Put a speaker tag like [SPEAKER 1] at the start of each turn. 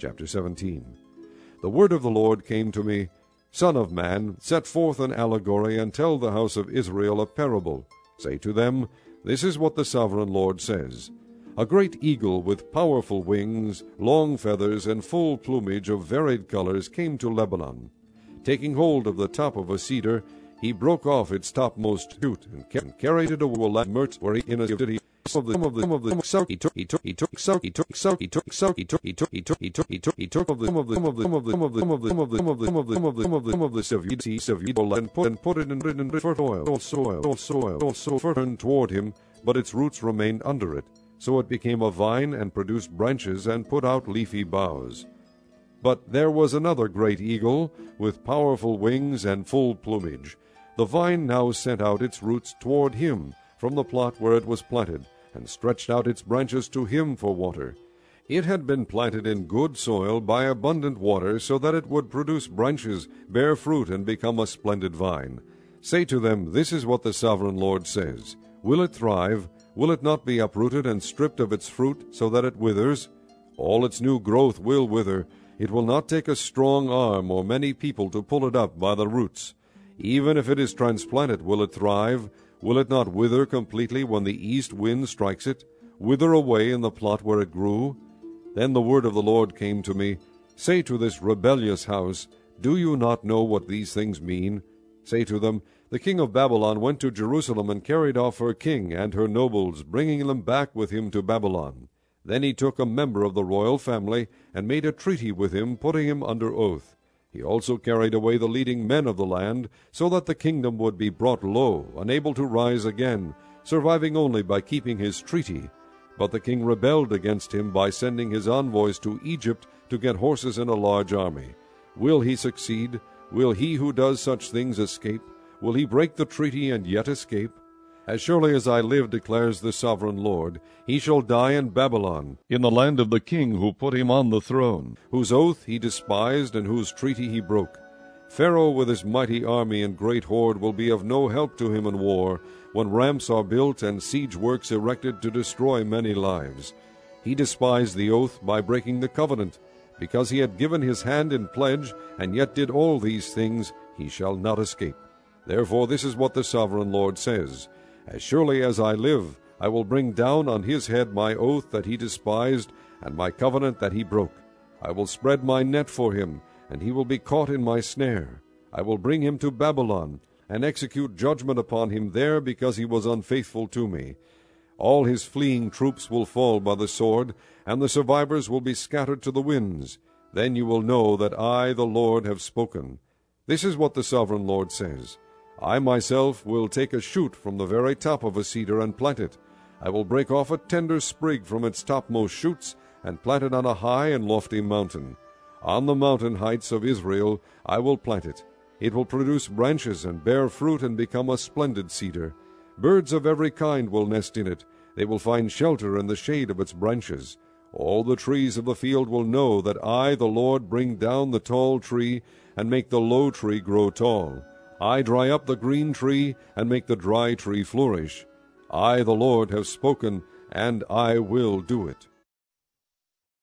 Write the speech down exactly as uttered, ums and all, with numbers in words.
[SPEAKER 1] Chapter seventeen. The word of the Lord came to me, Son of man, set forth an allegory, and tell the house of Israel a parable. Say to them, This is what the sovereign Lord says. A great eagle with powerful wings, long feathers, and full plumage of varied colors came to Lebanon. Taking hold of the top of a cedar, he broke off its topmost shoot, and carried it away to Lamert, where he in a city of the of the of the so he took he took he took so he took so he took so he took he took he took he took he took he took of the of the of the of the of the of the of the of the of the of the of the of the Sevite Sevite and put and put it in it in fertile soil soil also turned toward him, but its roots remained under it. So it became a vine and produced branches and put out leafy boughs. But there was another great eagle with powerful wings and full plumage. The vine now sent out its roots toward him from the plot where it was planted, and stretched out its branches to him for water. It had been planted in good soil by abundant water, so that it would produce branches, bear fruit, and become a splendid vine. Say to them, This is what the sovereign Lord says. Will it thrive? Will it not be uprooted and stripped of its fruit, so that it withers? All its new growth will wither. It will not take a strong arm or many people to pull it up by the roots. Even if it is transplanted, will it thrive? Will it not wither completely when the east wind strikes it? Wither away in the plot where it grew? Then the word of the Lord came to me, Say to this rebellious house, Do you not know what these things mean? Say to them, The king of Babylon went to Jerusalem and carried off her king and her nobles, bringing them back with him to Babylon. Then he took a member of the royal family and made a treaty with him, putting him under oath. He also carried away the leading men of the land, so that the kingdom would be brought low, unable to rise again, surviving only by keeping his treaty. But the king rebelled against him by sending his envoys to Egypt to get horses and a large army. Will he succeed? Will he who does such things escape? Will he break the treaty and yet escape? As surely as I live, declares the sovereign Lord, he shall die in Babylon, in the land of the king who put him on the throne, whose oath he despised and whose treaty he broke. Pharaoh with his mighty army and great horde will be of no help to him in war, when ramps are built and siege works erected to destroy many lives. He despised the oath by breaking the covenant. Because he had given his hand in pledge, and yet did all these things, he shall not escape. Therefore this is what the sovereign Lord says, As surely as I live, I will bring down on his head my oath that he despised, and my covenant that he broke. I will spread my net for him, and he will be caught in my snare. I will bring him to Babylon, and execute judgment upon him there, because he was unfaithful to me. All his fleeing troops will fall by the sword, and the survivors will be scattered to the winds. Then you will know that I, the Lord, have spoken. This is what the sovereign Lord says. I myself will take a shoot from the very top of a cedar and plant it. I will break off a tender sprig from its topmost shoots, and plant it on a high and lofty mountain. On the mountain heights of Israel I will plant it. It will produce branches and bear fruit and become a splendid cedar. Birds of every kind will nest in it. They will find shelter in the shade of its branches. All the trees of the field will know that I, the Lord, bring down the tall tree and make the low tree grow tall. I dry up the green tree and make the dry tree flourish. I, the Lord, have spoken, and I will do it.